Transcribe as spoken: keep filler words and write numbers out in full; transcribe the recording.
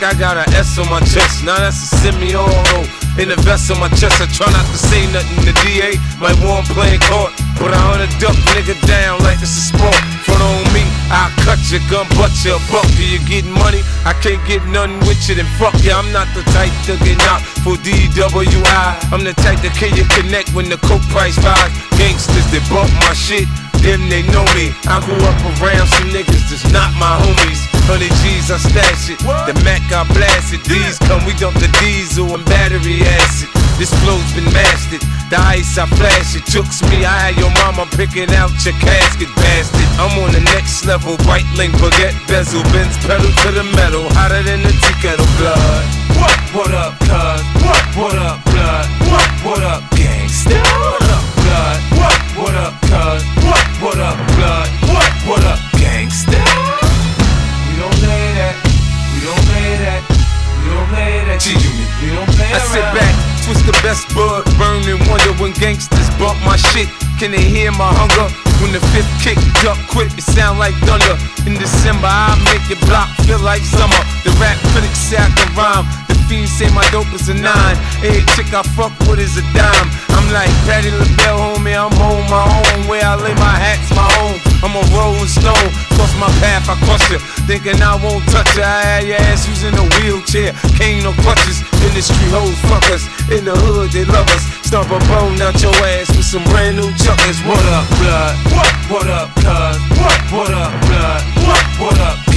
like I got an S on my chest. Now that's a semi-auto. In the vest on my chest, I try not to say nothing to D A. Like one playing court, but I hunt a duck nigga down like it's a sport. Front on me, I'll cut your gun, butt your buck. Do you getting money? I can't get nothing with you, then fuck ya. I'm not the type to get knocked for D W I. I'm the type to kill you connect when the coke price rise. Gangsters that bump my shit, them they know me. I grew up around some niggas that's not my homies. Hundred G's I stash it, the Mac I blast it. These come, we dump the diesel and battery acid. This flow's been mastered, the ice I flash it. Jukes me, I had your mama picking out your casket, bastard. I'm on the next level, white link, baguette bezel, Benz pedal to the metal, hotter than the tea kettle. Blood, what? What up, cuz? What? What up, blood? What? What up, gangsta? What up, blood? What? What up, cuz? What? What up, blood? What? What up, gangsta? We don't play that, we don't play that, we don't play that. G-Unit, we don't play that. I sit back, twist the best bud, burn and wonder when gangsters bump my shit. Can they hear my hunger? When the fifth kick, duck quick, it sound like thunder. In December, I make your block feel like summer. The rap critics say I can rhyme. The fiends say my dope is a nine. Every chick I fuck with is a dime. I'm like Patti LaBelle, homie, I'm on my own. Where I lay my hat's my home. I'm a rolling stone, cross my path, I crush you. Thinking I won't touch her, I had your ass who's in a wheelchair. Cane no crutches, industry hoes fuck us. In the hood, they love us. Stomp a bone out your ass with some brand new chuckers. What up, blood? What? What up, cuz? What? What up, blood? What? What up?